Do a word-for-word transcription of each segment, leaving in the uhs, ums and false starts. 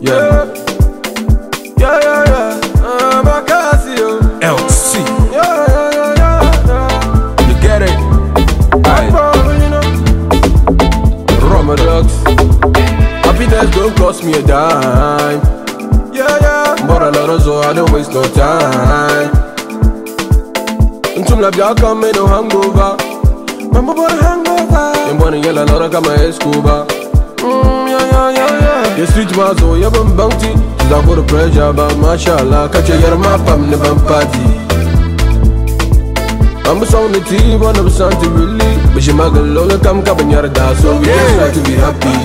Yeah. Yeah, yeah, yeah. I'm a Casio. L C. Yeah, yeah, yeah, yeah, yeah. You get it? I'm born, you know. Roma drugs. Happiness don't cost me a dime. Yeah, yeah. But a lot of so I don't waste no time. Until la via come no hangover. Mama born a hangover. I'm born a yellow lot of come a scuba. Mm, yeah, yeah, yeah, yeah. You street was oh, you been bounty. She's a good pressure, but mashallah, catch a year map, I'm the party. I'm a sound the team, one of something really. But she mag a lola come come in your dance, so we just try to be happy.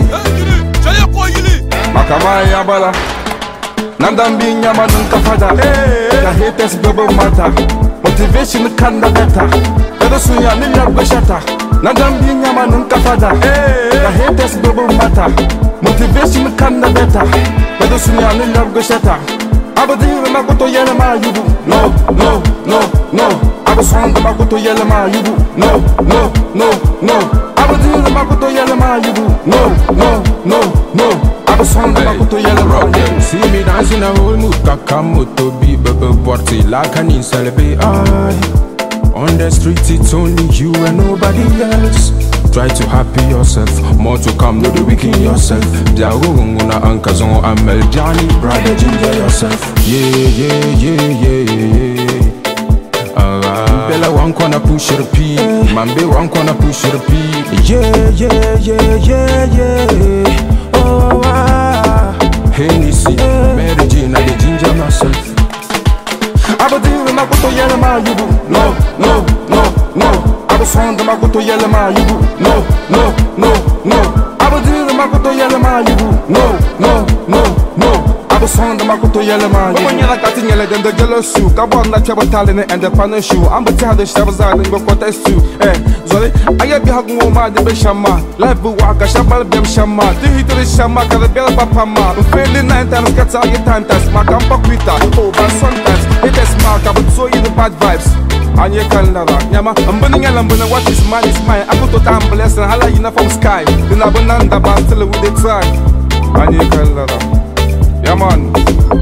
Makamaya bala. Nandambi nyama nunkafada. The haters bubble matter. Motivation kanda beta. Pero sunya niya beshata. Nandambi nyama nunkafada. The haters bubble matter. Motivation kanda beta. Pero sunya niya beshata. Abadi makoto yele ma yubu. No, no, no, no. Abasonga makoto yele ma yubu. No, no, no, no. Abadi makoto yele ma yubu. No, no, no, no. Hey, see me dancing a whole mood, kakamoto be bubble party like an incelebe. I on the street it's only you and nobody else. Try to happy yourself, more to come, no the weak in yourself. Diagonguna ankazon amel Johnny, brother ginger yourself. Yeah, yeah, yeah, yeah, yeah. Uh, Bella one corner push your P, Mambe one corner push your P. Yeah, yeah, yeah, yeah, yeah. Oh, ah. Hennessy, Mary Jane, I ginger myself. Abadi makoto yele ma yubu. No, no, no, no. Abasonga makoto yele ma yubu. No, no, no, no. Abadi makoto yele ma yubu. No, no, no, no. Abasonga makoto yele ma yubu. When you're cutting yele then the yellow shoe. Kabon na chaba talent and the panel shoe. I'm the child that shabazan and go contest too. Eh, sorry, I have been hugging woman the Beshama. Life will walk a shabal dem shama. The hit of the shama, Calabella Papa. I'm failing nine times, got all your time test. My camp quita. Oh, but sometimes it is mark. I would show you the bad vibes. And you can never, Yama. I'm burning and I'm burning what is mine is mine. I put to time blessed and holla enough from sky. Then I banana but still with the try. And you can never. Yaman.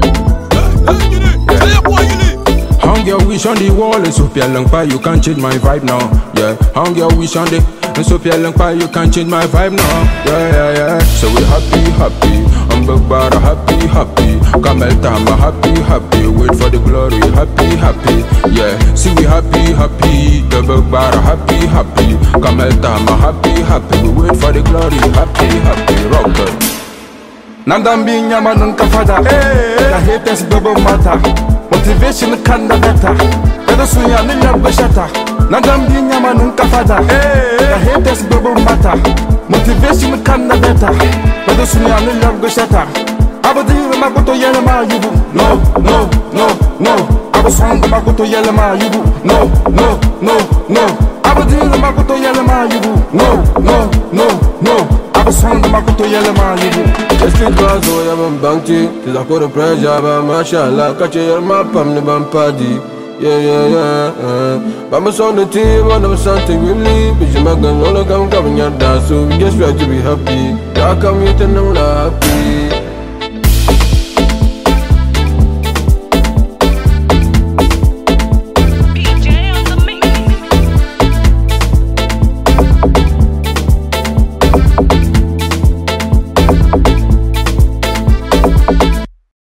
Hang your wish on the wall, and so Pialang you can't change my vibe now. Yeah, hang your wish on the, and so Pialang you can't change my vibe now. Yeah, yeah, yeah. So we happy, happy. I'm Bagbara happy, happy. Kamel Tama happy, happy. Wait for the glory, happy, happy. Yeah, see we happy, happy. The Bagbara happy, happy. Kamel Tama happy, happy. We wait for the glory, happy, happy. Rocker. Nandambi nyama nunkafada. The haters bubble matter. Motivation kanda beta. Pero sunya niya beshata. Nandambi nyama nunkafada. The haters bubble matter. Motivation kanda beta. Pero sunya niya beshata. Abadi makoto yele ma yubu. No, no, no, no. Abasonga makoto yele ma yubu. No, no, no, no. Abadi makoto yele ma yubu. No, no, no, no. Abasonga makoto yele ma yubu. The street was oh, you been bounty. She's a good pressure, but mashallah, catch a year map, I'm the party. Yeah, yeah, yeah, yeah. But I'm on the team, one of something really. But you mag gonna come come in your dance, so we just try to be happy. Yeah, come here to know happy.